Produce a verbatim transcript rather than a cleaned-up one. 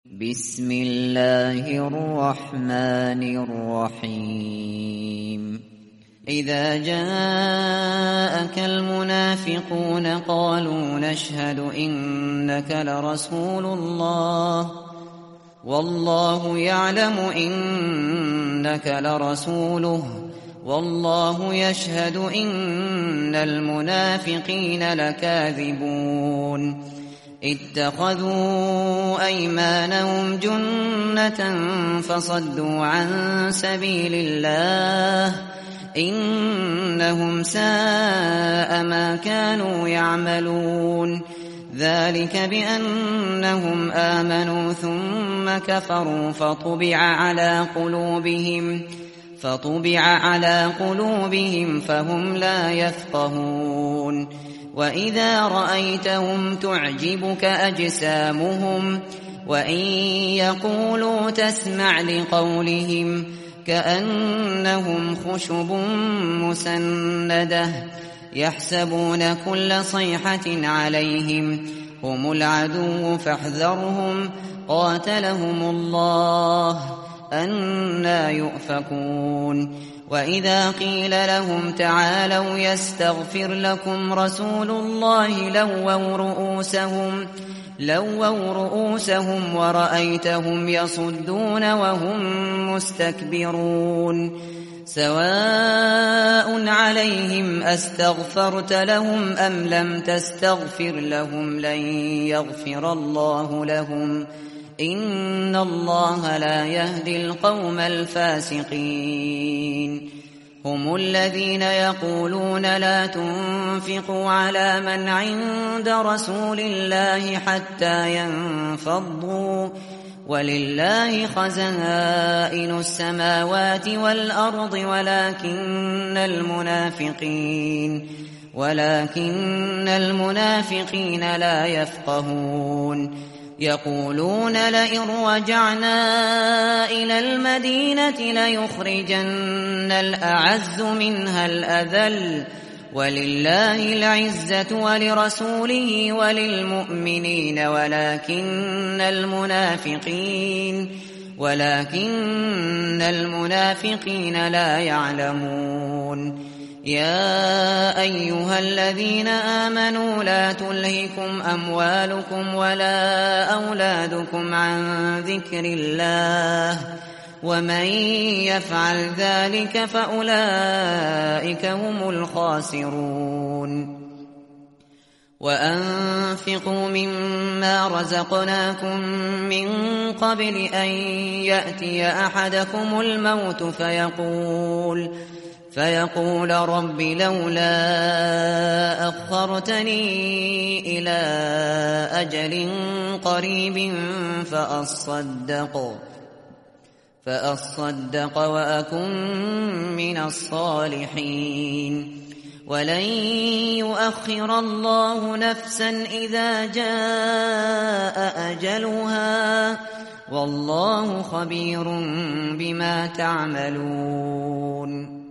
بسم الله الرحمن الرحیم. اذا جاءك المنافقون قالوا نشهد إنك لرسول الله والله يعلم إنك لرسوله والله يشهد إن المنافقين لكاذبون اتخذوا أيمانهم جنة فصدوا عن سبيل الله إنهم ساء ما كانوا يعملون ذلك بأنهم آمنوا ثم كفروا فطبع على قلوبهم فطبع على قلوبهم فهم لا يفقهون وإذا رأيتهم تعجبك أجسامهم وإن يقولوا تسمع لقولهم كأنهم خشب مسندة يحسبون كل صيحة عليهم هم العدو فاحذرهم قاتلهم الله أنى يؤفكون وإذا قيل لهم تعالوا يستغفر لكم رسول الله لووا رؤوسهم لووا رؤوسهم ورأيتهم يصدون وهم مستكبرون سواء عليهم أستغفرت لهم أم لم تستغفر لهم لن يغفر الله لهم إن الله لا يهدي القوم الفاسقين هم الذين يقولون لا تنفقوا على من عند رسول الله حتى ينفضوا ولله خزائن السماوات والأرض ولكن المنافقين ولكن المنافقين لا يفقهون يقولون لئن رجعنا إلى المدينة ليخرجن الأعز منها الأذل ولله العزة ولرسوله وللمؤمنين ولكن المنافقين ولكن المنافقين لا يعلمون يا أيها الذين آمنوا لا تلهكم أموالكم ولا أولادكم عن ذكر الله ومن يفعل ذلك فأولئك هم الخاسرون وأنفقوا مما رزقناكم من قبل أن يأتي أحدكم الموت فيقول فيقول رب لولا أخرتني إلى أجل قريب فأصدق فأصدق وأكن من الصالحين ولن يؤخر الله نفسا إذا جاء أجلها والله خبير بما تعملون.